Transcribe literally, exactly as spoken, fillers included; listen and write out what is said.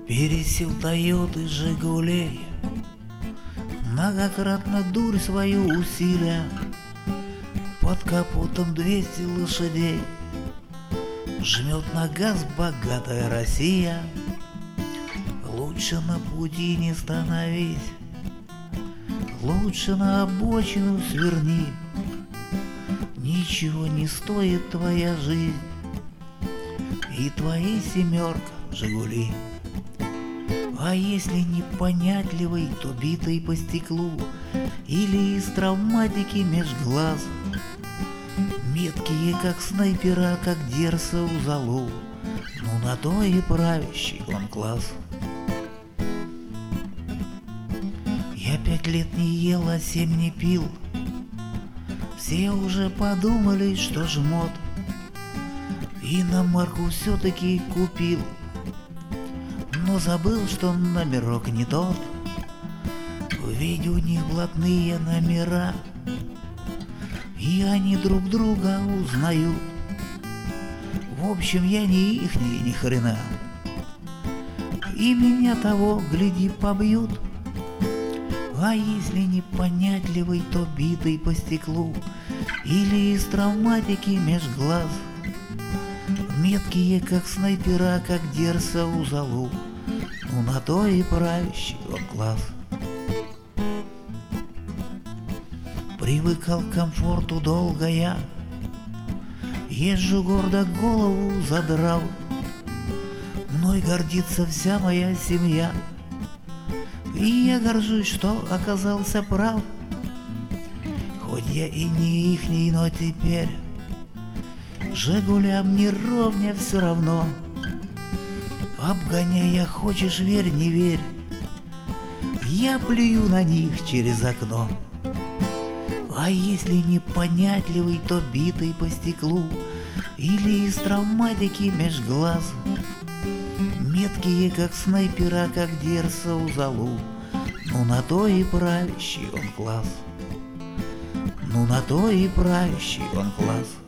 Пересел Тойоты, Жигулей, многократно дурь свою усиля. Под капотом двести лошадей, жмет на газ богатая Россия. Лучше на пути не становись, лучше на обочину сверни. Ничего не стоит твоя жизнь и твои семерка Жигули. А если непонятливый, то битый по стеклу или из травматики меж глаз. Меткие, как снайпера, как дерса у залу, ну на то и правящий он класс. Я пять лет не ел, а семь не пил. Все уже подумали, что жмот, и на марку все-таки купил. Но забыл, что номерок не тот, ведь у них блатные номера, и они друг друга узнают. В общем, я не ихний ни хрена, и меня того, гляди, побьют. А если непонятливый, то битый по стеклу или из травматики меж глаз. Меткие, как снайпера, как дерса у залу, ну на то и правящий он класс. Привыкал к комфорту долго я, езжу гордо, голову задрал. Мной гордится вся моя семья, и я горжусь, что оказался прав. Хоть я и не ихний, но теперь Жигулям не ровня все равно. Обгоняя хочешь, верь, не верь, я плюю на них через окно. А если непонятливый, то битый по стеклу или из травматики меж глаз. Меткие, как снайпера, как дерса у залу, ну на то и правящий он класс. Ну на то и правящий он класс.